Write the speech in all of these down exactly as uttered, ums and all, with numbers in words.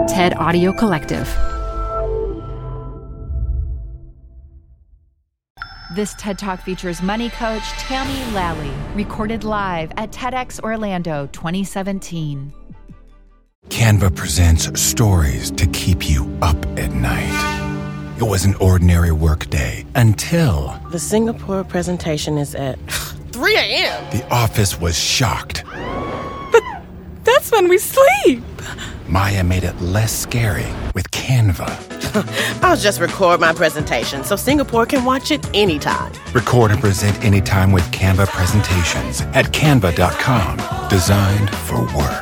TED Audio Collective. This TED Talk features money coach Tammy Lally, recorded live at TEDx Orlando twenty seventeen. Canva presents stories to keep you up at night. It was an ordinary workday until... The Singapore presentation is at three a.m. The office was shocked. But that's when we sleep. Maya made it less scary with Canva. I'll just record my presentation so Singapore can watch it anytime. Record and present anytime with Canva presentations at canva dot com. Designed for work.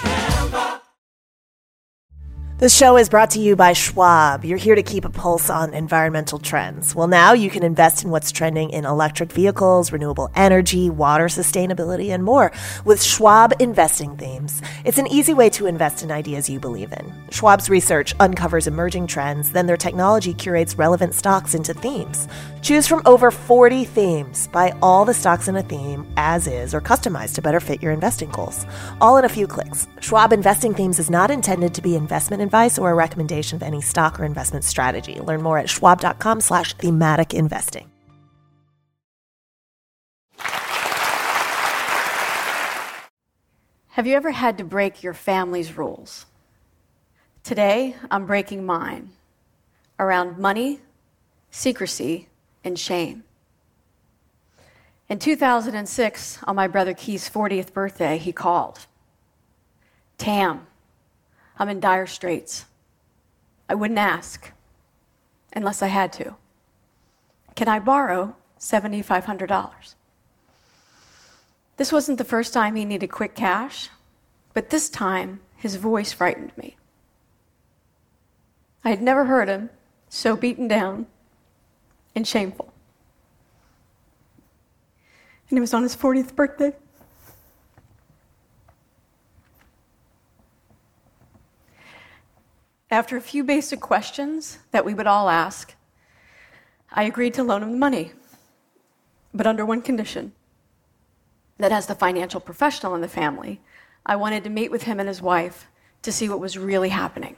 This show is brought to you by Schwab. You're here to keep a pulse on environmental trends. Well, now you can invest in what's trending in electric vehicles, renewable energy, water sustainability, and more with Schwab Investing Themes. It's an easy way to invest in ideas you believe in. Schwab's research uncovers emerging trends, then their technology curates relevant stocks into themes. Choose from over forty themes. Buy all the stocks in a theme as is or customized to better fit your investing goals. All in a few clicks. Schwab Investing Themes is not intended to be investment advice or a recommendation of any stock or investment strategy. Learn more at schwab.com slash thematic investing. Have you ever had to break your family's rules? Today, I'm breaking mine around money, secrecy, and shame. In two thousand six, on my brother Keith's fortieth birthday, he called. Tam, I'm in dire straits. I wouldn't ask unless I had to. Can I borrow seven thousand five hundred dollars? This wasn't the first time he needed quick cash, but this time his voice frightened me. I had never heard him so beaten down and shameful. And it was on his fortieth birthday. After a few basic questions that we would all ask, I agreed to loan him the money, but under one condition: that as the financial professional in the family, I wanted to meet with him and his wife to see what was really happening.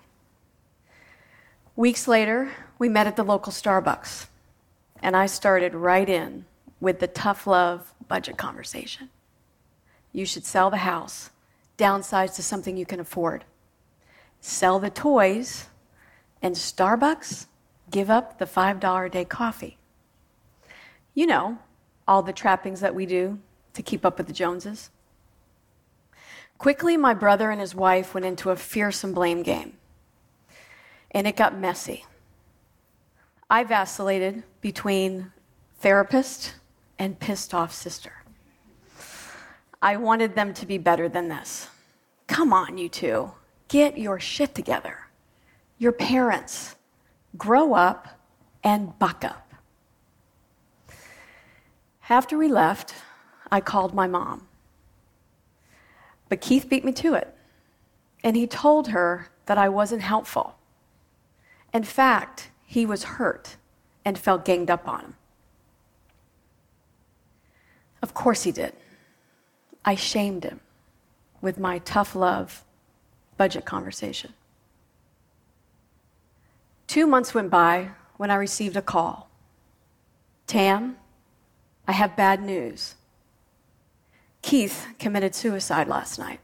Weeks later, we met at the local Starbucks, and I started right in with the tough love budget conversation. You should sell the house, downsize to something you can afford. Sell the toys, and Starbucks, give up the five dollars a day coffee. You know, all the trappings that we do to keep up with the Joneses. Quickly, my brother and his wife went into a fearsome blame game, and it got messy. I vacillated between therapist and pissed off sister. I wanted them to be better than this. Come on, you two. Get your shit together. Your parents. Grow up and buck up. After we left, I called my mom. But Keith beat me to it. And he told her that I wasn't helpful. In fact, he was hurt and felt ganged up on him. Of course he did. I shamed him with my tough love budget conversation. Two months went by when I received a call. Tam, I have bad news. Keith committed suicide last night.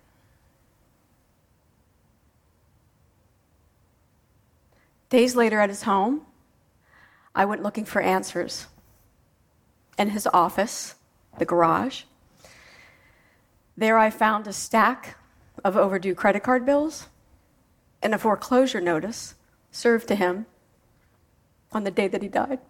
Days later at his home, I went looking for answers. In his office, the garage, there I found a stack of overdue credit card bills and a foreclosure notice served to him on the day that he died.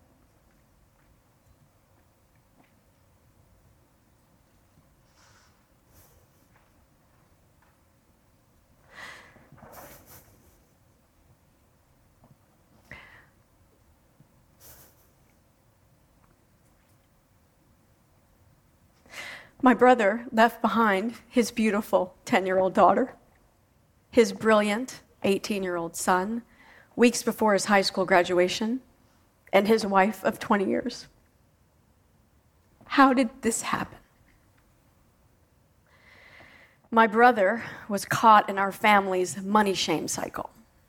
My brother left behind his beautiful ten-year-old daughter, his brilliant eighteen-year-old son, weeks before his high school graduation, and his wife of twenty years. How did this happen? My brother was caught in our family's money shame cycle.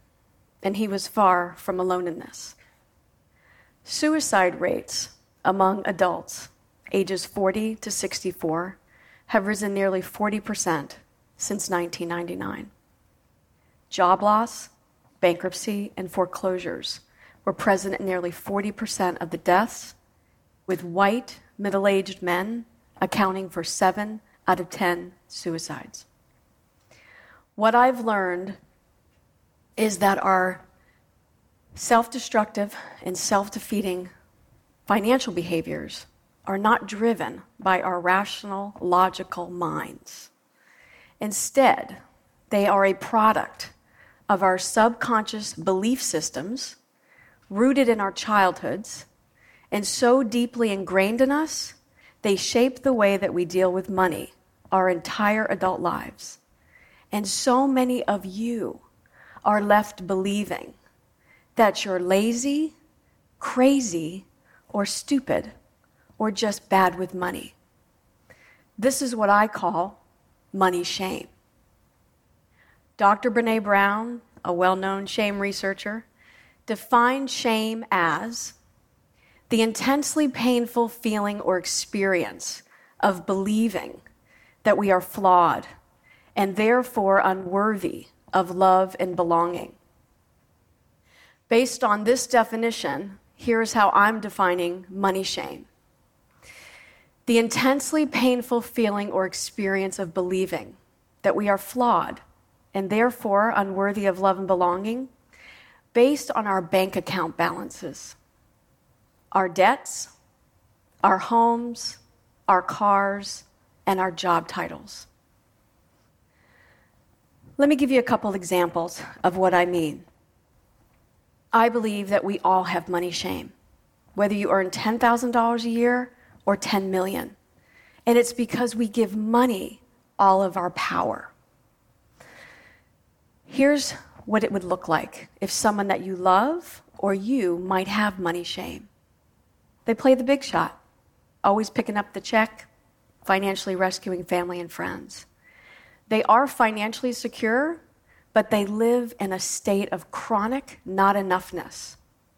and he was far from alone in this. Suicide rates among adults ages forty to sixty-four have risen nearly forty percent since nineteen ninety-nine. Job loss, bankruptcy, and foreclosures were present in nearly forty percent of the deaths, with white, middle-aged men accounting for seven out of ten suicides. What I've learned is that our self-destructive and self-defeating financial behaviors are not driven by our rational, logical minds. Instead, they are a product of our subconscious belief systems rooted in our childhoods and so deeply ingrained in us, they shape the way that we deal with money our entire adult lives. And so many of you are left believing that you're lazy, crazy, or stupid, or just bad with money. This is what I call money shame. Doctor Brené Brown, a well-known shame researcher, defined shame as the intensely painful feeling or experience of believing that we are flawed and therefore unworthy of love and belonging. Based on this definition, here's how I'm defining money shame. The intensely painful feeling or experience of believing that we are flawed and therefore unworthy of love and belonging based on our bank account balances, our debts, our homes, our cars, and our job titles. Let me give you a couple examples of what I mean. I believe that we all have money shame, whether you earn ten thousand dollars a year or ten million dollars. And it's because we give money all of our power. Here's what it would look like if someone that you love or you might have money shame. They play the big shot, always picking up the check, financially rescuing family and friends. They are financially secure, but they live in a state of chronic not enoughness.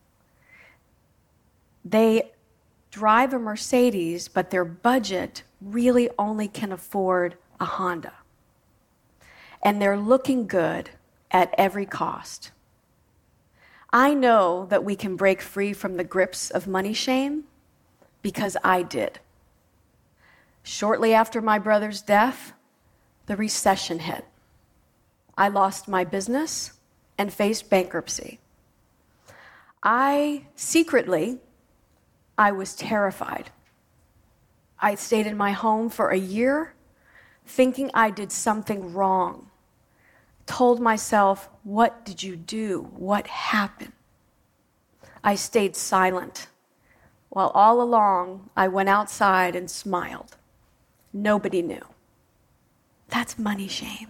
They drive a Mercedes, but their budget really only can afford a Honda. And they're looking good at every cost. I know that we can break free from the grips of money shame because I did. Shortly after my brother's death, the recession hit. I lost my business and faced bankruptcy. I secretly, I was terrified. I stayed in my home for a year thinking I did something wrong. Told myself, what did you do? What happened? I stayed silent, while all along I went outside and smiled. Nobody knew. That's money shame.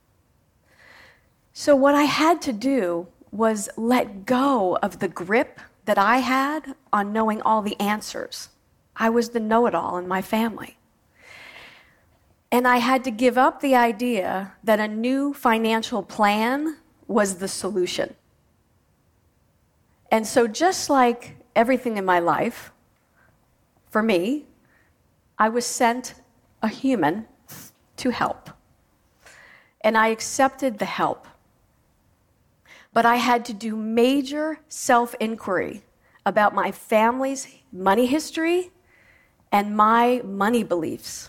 So what I had to do was let go of the grip that I had on knowing all the answers. I was the know-it-all in my family. And I had to give up the idea that a new financial plan was the solution. And so just like everything in my life, for me, I was sent a human to help. And I accepted the help. But I had to do major self-inquiry about my family's money history and my money beliefs.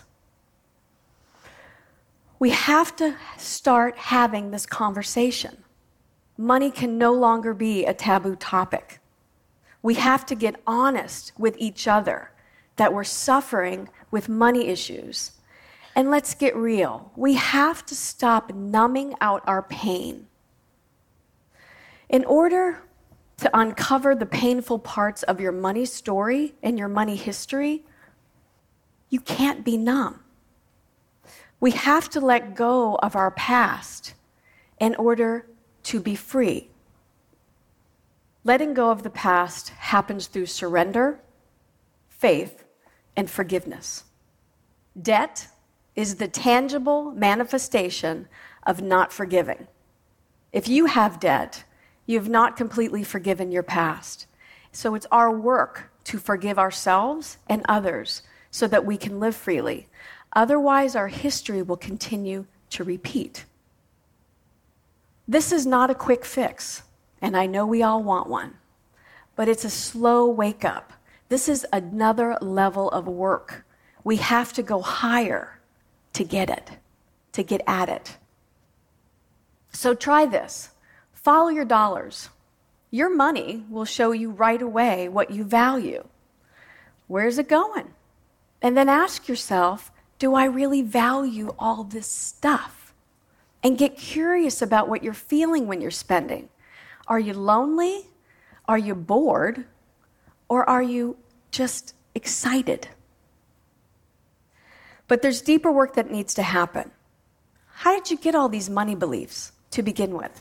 We have to start having this conversation. Money can no longer be a taboo topic. We have to get honest with each other that we're suffering with money issues. And let's get real. We have to stop numbing out our pain. In order to uncover the painful parts of your money story and your money history, you can't be numb. We have to let go of our past in order to be free. Letting go of the past happens through surrender, faith, and forgiveness. Debt is the tangible manifestation of not forgiving. If you have debt, You have not completely forgiven your past. So it's our work to forgive ourselves and others so that we can live freely. Otherwise, our history will continue to repeat. This is not a quick fix, and I know we all want one, but it's a slow wake up. This is another level of work. We have to go higher to get it, to get at it. So try this. Follow your dollars. Your money will show you right away what you value. Where's it going? And then ask yourself, do I really value all this stuff? And get curious about what you're feeling when you're spending. Are you lonely? Are you bored? Or are you just excited? But there's deeper work that needs to happen. How did you get all these money beliefs to begin with?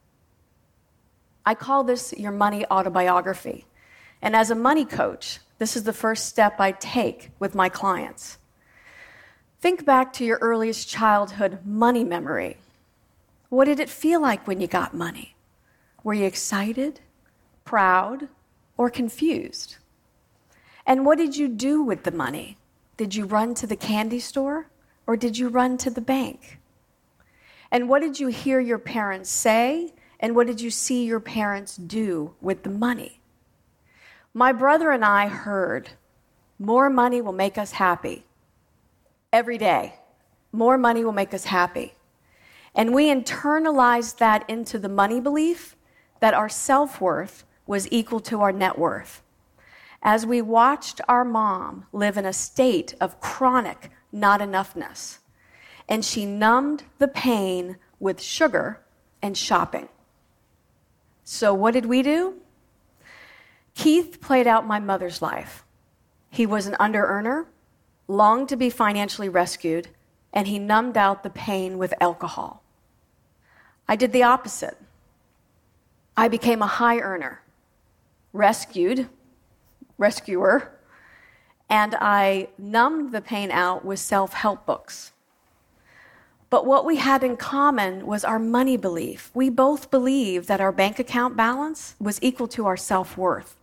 I call this your money autobiography. And as a money coach, this is the first step I take with my clients. Think back to your earliest childhood money memory. What did it feel like when you got money? Were you excited, proud, or confused? And what did you do with the money? Did you run to the candy store, or did you run to the bank? And what did you hear your parents say, and what did you see your parents do with the money? My brother and I heard, more money will make us happy. Every day, more money will make us happy. And we internalized that into the money belief that our self-worth was equal to our net worth. As we watched our mom live in a state of chronic not enoughness, and she numbed the pain with sugar and shopping. So what did we do? Keith played out my mother's life. He was an under-earner, longed to be financially rescued, and he numbed out the pain with alcohol. I did the opposite. I became a high earner, rescued, rescuer, and I numbed the pain out with self-help books. But what we had in common was our money belief. We both believed that our bank account balance was equal to our self-worth.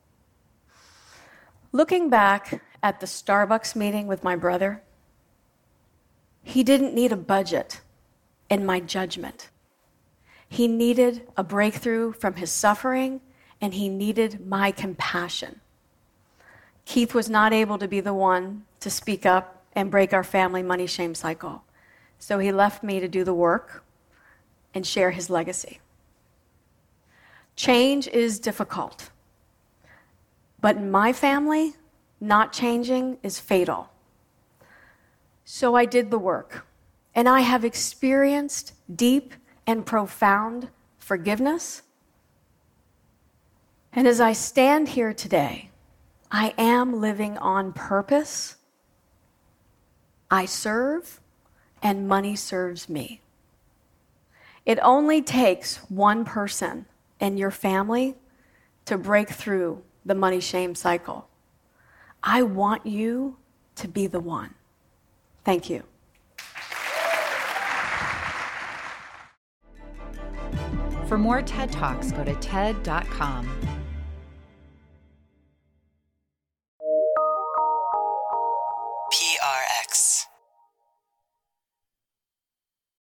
Looking back at the Starbucks meeting with my brother, he didn't need a budget in my judgment. He needed a breakthrough from his suffering, and he needed my compassion. Keith was not able to be the one to speak up and break our family money shame cycle. So he left me to do the work and share his legacy. Change is difficult. But in my family, not changing is fatal. So I did the work, and I have experienced deep and profound forgiveness. And as I stand here today, I am living on purpose. I serve, and money serves me. It only takes one person in your family to break through the money shame cycle. I want you to be the one. Thank you. For more TED Talks, go to T E D dot com.